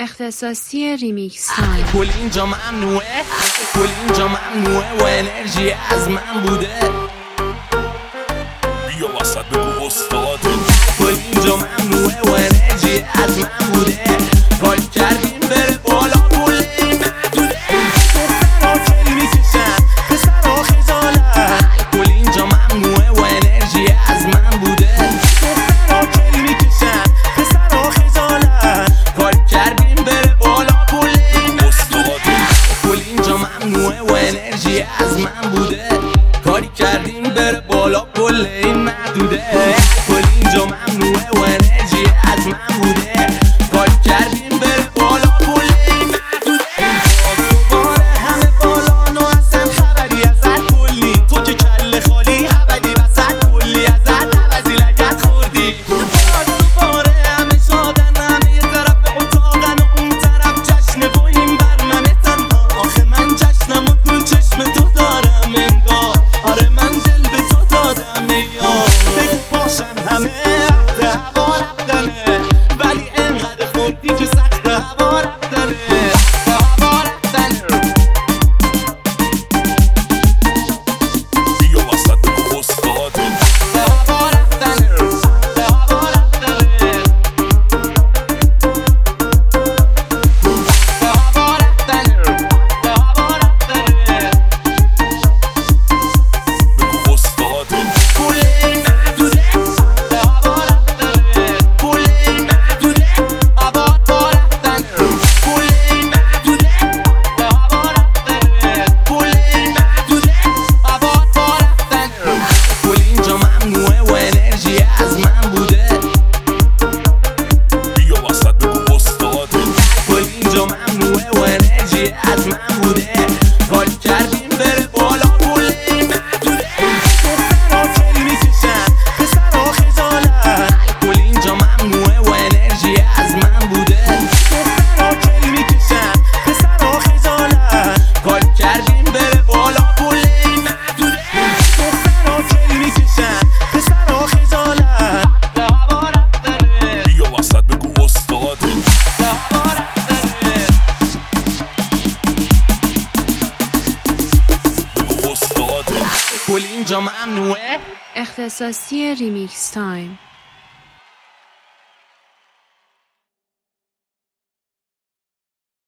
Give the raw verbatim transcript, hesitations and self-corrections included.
اختصاصی ریمیکس تایم. کل اینجا ممنوعه، کل اینجا ممنوعه و انرژی از من بوده. بیا وسط بگو استاده. کل اینجا ممنوعه و انرژی از من بوده. کار کردیم بره بالا کل این محدوده. دخترها چل میکشن پسرها خجالت. کل اینجا ممنوعه و انرژی از من بوده. دخترها چل میکشن پسرها خجالت. کار کردیم بره بالا کل این محدوده. کل اینجا ممنوعه و انرژی از من بوده. کاری کردیم بره بالا کل این محدوده. کل اینجا ممنوعه و انرژی از من بوده. کاری کردیم بره بالا کل این محدوده. دوباره همه بالا نو اصلا خبری ازت کلی. تو که کله خالی حبدی وسط کلی ازت عوضی لگت خوردی. دوباره همه شادن همه یه طرف اتاقن و اون طرف جشنه و این بر منه تنها. آخه من جشنم و تو چشم تو دارم انگار. آره من دل به تو دادم نیار. بگو باشن همه عهد هوا رفتنه. ولی انقدر خوردی که سخت هوا رفتنه. هوا رفتنه. بیا وسط بگو استاده. هوا رفتنه. هوا رفتنه. هوا رفتنه. هوا رفتنه. بگو استاده. کل این محدوده. هوا رفتنه. کل این محدوده. هوا رفتنه. کل این محدوده. هوا رفتنه. کل این محدوده. هوا رفتنه. کل اینجا ممنوعه و انرژی از من بوده. بیا وسط بگو استاده. کل اینجا ممنوعه و انرژی از من بوده. کاری کردیم بره بالا کل این محدوده. دخترها چل میکشن پسرها خجالت. کل اینجا ممنوعه و انرژی از من بوده. دخترها چل میکشن پسرها خجالت. کاری کردیم بره بالا کل این محدوده. دخترها چل میکشن پسرها خجالت. هوا رفتنه. بیا وسط بگو استاده. هوا رفتنه. بگو استاده. کل اینجا ممنوعه. اختصاصی ریمیکس تایم.